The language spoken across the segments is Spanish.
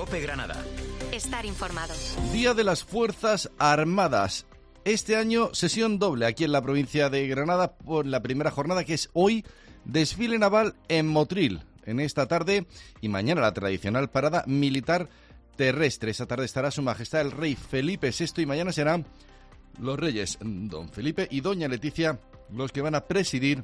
COPE Granada. Estar informado. Día de las Fuerzas Armadas. Este año sesión doble aquí en la provincia de Granada por la primera jornada, que es hoy, desfile naval en Motril, en esta tarde, y mañana la tradicional parada militar terrestre. Esta tarde estará Su Majestad el Rey Felipe VI y mañana serán los reyes Don Felipe y Doña Leticia los que van a presidir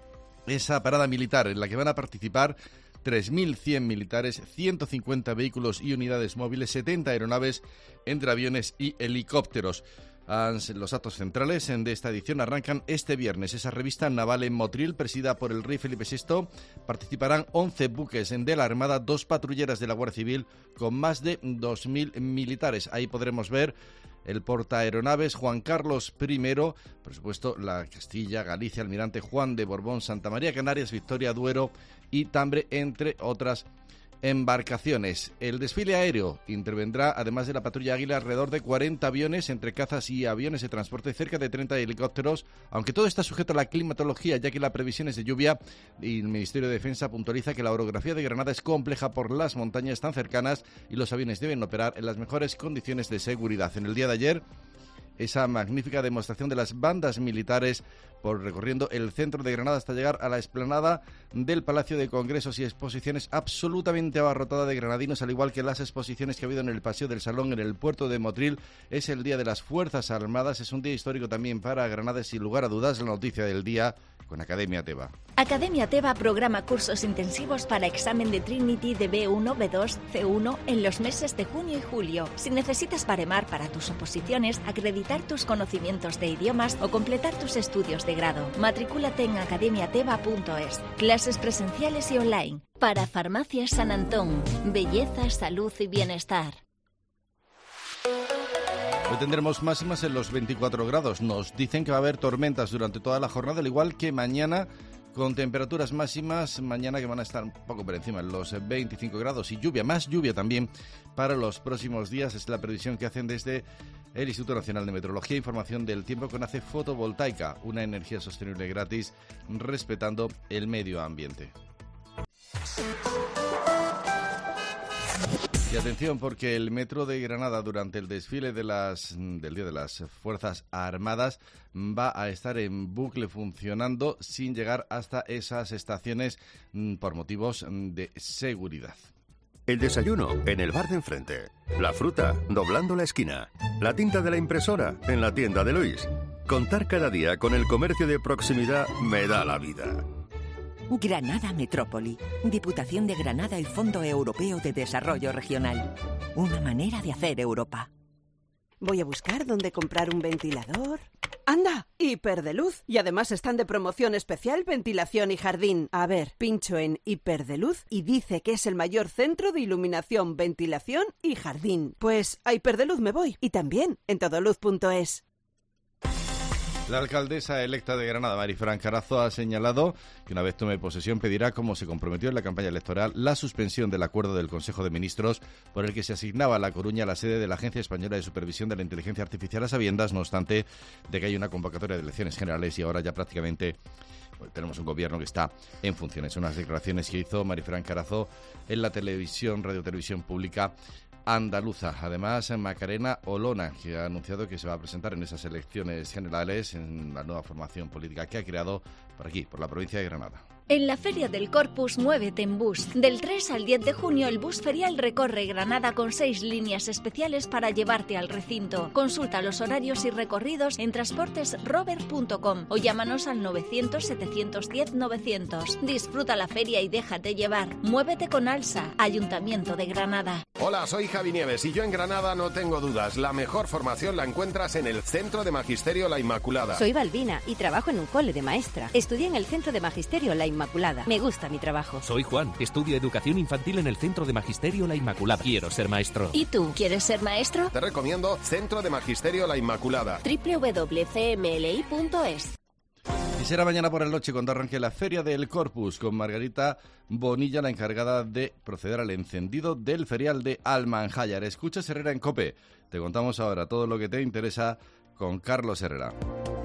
esa parada militar, en la que van a participar 3.100 militares, 150 vehículos y unidades móviles, 70 aeronaves entre aviones y helicópteros. Los actos centrales de esta edición arrancan este viernes. Esa revista naval en Motril, presidida por el rey Felipe VI, participarán 11 buques de la Armada, 2 patrulleras de la Guardia Civil con más de 2.000 militares. Ahí podremos ver el portaaeronaves Juan Carlos I, por supuesto la Castilla, Galicia, Almirante Juan de Borbón, Santa María, Canarias, Victoria, Duero y Tambre, entre otras embarcaciones. El desfile aéreo intervendrá, además de la patrulla Águila, alrededor de 40 aviones, entre cazas y aviones de transporte, cerca de 30 helicópteros, aunque todo está sujeto a la climatología, ya que la previsión es de lluvia, y el Ministerio de Defensa puntualiza que la orografía de Granada es compleja por las montañas tan cercanas y los aviones deben operar en las mejores condiciones de seguridad. En el día de ayer, esa magnífica demostración de las bandas militares por recorriendo el centro de Granada hasta llegar a la explanada del Palacio de Congresos y Exposiciones, absolutamente abarrotada de granadinos, al igual que las exposiciones que ha habido en el Paseo del Salón en el puerto de Motril. Es el Día de las Fuerzas Armadas, es un día histórico también para Granada, sin lugar a dudas, la noticia del día con Academia Teba. Academia Teba programa cursos intensivos para examen de Trinity de B1, B2, C1 en los meses de junio y julio. Si necesitas baremar para tus oposiciones, acreditar tus conocimientos de idiomas o completar tus estudios de grado, matrículate en academiateba.es. Clases presenciales y online. Para Farmacias San Antón, belleza, salud y bienestar. Hoy tendremos máximas en los 24 grados. Nos dicen que va a haber tormentas durante toda la jornada, al igual que mañana, con temperaturas máximas mañana que van a estar un poco por encima de los 25 grados y lluvia, más lluvia también para los próximos días. Es la previsión que hacen desde el Instituto Nacional de Meteorología e Información del Tiempo con ACE Fotovoltaica, una energía sostenible gratis respetando el medio ambiente. Y atención, porque el metro de Granada durante el desfile del Día de las Fuerzas Armadas va a estar en bucle funcionando sin llegar hasta esas estaciones por motivos de seguridad. El desayuno en el bar de enfrente, la fruta doblando la esquina, la tinta de la impresora en la tienda de Luis. Contar cada día con el comercio de proximidad me da la vida. Granada Metrópoli, Diputación de Granada y Fondo Europeo de Desarrollo Regional. Una manera de hacer Europa. Voy a buscar dónde comprar un ventilador. ¡Anda! Hiper de Luz. Y además están de promoción especial ventilación y jardín. A ver, pincho en Hiper de Luz y dice que es el mayor centro de iluminación, ventilación y jardín. Pues a Hiper de Luz me voy. Y también en todoluz.es. La alcaldesa electa de Granada, Marifran Carazo, ha señalado que una vez tome posesión pedirá, como se comprometió en la campaña electoral, la suspensión del acuerdo del Consejo de Ministros por el que se asignaba a La Coruña la sede de la Agencia Española de Supervisión de la Inteligencia Artificial, a sabiendas, no obstante, de que hay una convocatoria de elecciones generales y ahora ya prácticamente tenemos un gobierno que está en funciones. Unas declaraciones que hizo Marifran Carazo en la televisión, Radio Televisión Pública andaluza. Además, Macarena Olona, que ha anunciado que se va a presentar en esas elecciones generales en la nueva formación política que ha creado por aquí, por la provincia de Granada. En la Feria del Corpus, muévete en bus. Del 3 al 10 de junio, el bus ferial recorre Granada con 6 líneas especiales para llevarte al recinto. Consulta los horarios y recorridos en transportesrover.com o llámanos al 900-710-900. Disfruta la feria y déjate llevar. Muévete con ALSA, Ayuntamiento de Granada. Hola, soy Javi Nieves y yo en Granada no tengo dudas. La mejor formación la encuentras en el Centro de Magisterio La Inmaculada. Soy Balbina y trabajo en un cole de maestra. Estudié en el Centro de Magisterio La Inmaculada. Me gusta mi trabajo. Soy Juan, estudio Educación Infantil en el Centro de Magisterio La Inmaculada. Quiero ser maestro. ¿Y tú, quieres ser maestro? Te recomiendo Centro de Magisterio La Inmaculada. www.cmli.es. Y será mañana por la noche cuando arranque la Feria del Corpus con Margarita Bonilla, la encargada de proceder al encendido del ferial de Almanjayar. Escuchas Herrera en COPE. Te contamos ahora todo lo que te interesa con Carlos Herrera.